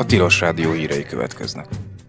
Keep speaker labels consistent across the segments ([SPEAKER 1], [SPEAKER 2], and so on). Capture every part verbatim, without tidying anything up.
[SPEAKER 1] Tilos Rádió hírei következnek.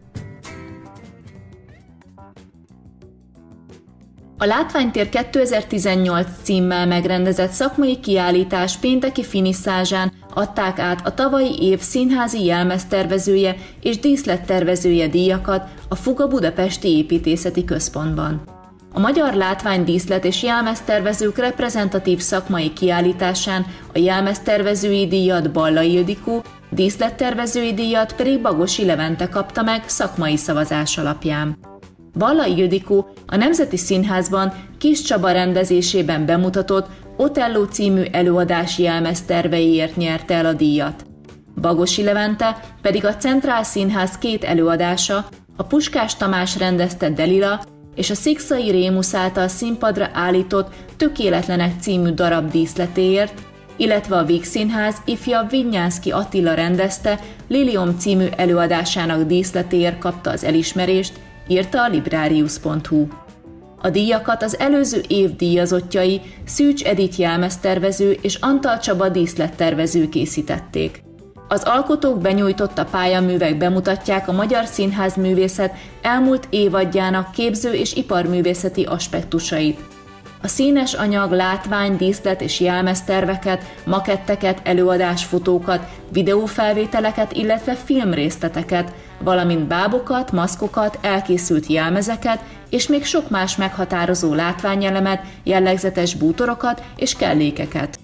[SPEAKER 2] A Látványtér kétezer-tizennyolc címmel megrendezett szakmai kiállítás pénteki finisszázsán adták át a tavalyi év színházi jelmeztervezője és díszlettervezője díjakat a Fuga Budapesti Építészeti Központban. A magyar látvány, díszlet és jelmeztervezők reprezentatív szakmai kiállításán a jelmeztervezői díjat Balla Ildikó, díszlettervezői díjat pedig Bagosi Levente kapta meg szakmai szavazás alapján. Balla Ildikó a Nemzeti Színházban Kis Csaba rendezésében bemutatott Otello című előadás jelmezterveiért nyerte el a díjat. Bagosi Levente pedig a Centrál Színház két előadása, a Puskás Tamás rendezte Delila és a Szikszai Rémusz által színpadra állított Tökéletlenek című darab díszletéért, illetve a Vígszínház ifjabb Vignyánszky Attila rendezte Lilium című előadásának díszletéért kapta az elismerést, írta a Librarius pont hu. A díjakat az előző év díjazottjai Szűcs Edith jelmeztervező és Antal Csaba díszlettervező készítették. Az alkotók benyújtotta pályaművek bemutatják a magyar színházművészet elmúlt évadjának képző- és iparművészeti aspektusait. A színes anyag, látvány, díszlet és jelmezterveket, maketteket, előadásfotókat, videófelvételeket, illetve filmrészleteket, valamint bábokat, maszkokat, elkészült jelmezeket és még sok más meghatározó látványelemet, jellegzetes bútorokat és kellékeket.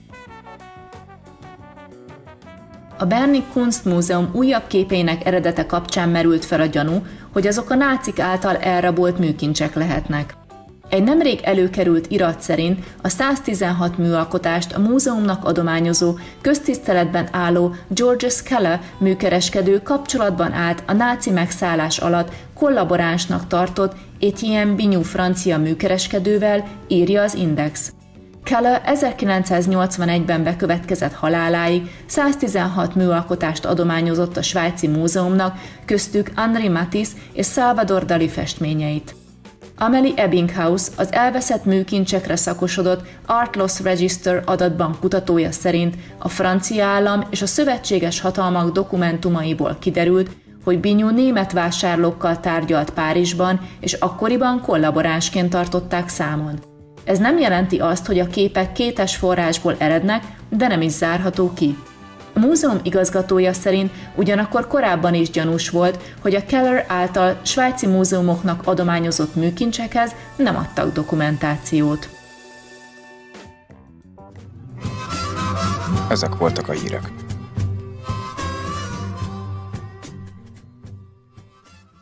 [SPEAKER 2] A Berni Kunstmuseum újabb képeinek eredete kapcsán merült fel a gyanú, hogy azok a nácik által elrabolt műkincsek lehetnek. Egy nemrég előkerült irat szerint a száztizenhat műalkotást a múzeumnak adományozó, köztiszteletben álló Georges Keller műkereskedő kapcsolatban állt a náci megszállás alatt kollaboránsnak tartott Etienne Bignou francia műkereskedővel, írja az Index. Keller ezerkilencszáznyolcvanegyben bekövetkezett haláláig száztizenhat műalkotást adományozott a svájci múzeumnak, köztük Henri Matisse és Salvador Dali festményeit. Amelie Ebbinghaus, az elveszett műkincsekre szakosodott Art Loss Register adatbank kutatója szerint a francia állam és a szövetséges hatalmak dokumentumaiból kiderült, hogy Bignou német vásárlókkal tárgyalt Párizsban, és akkoriban kollaboránsként tartották számon. Ez nem jelenti azt, hogy a képek kétes forrásból erednek, de nem is zárható ki. A múzeum igazgatója szerint ugyanakkor korábban is gyanús volt, hogy a Keller által svájci múzeumoknak adományozott műkincsekhez nem adtak dokumentációt.
[SPEAKER 1] Ezek voltak a hírek.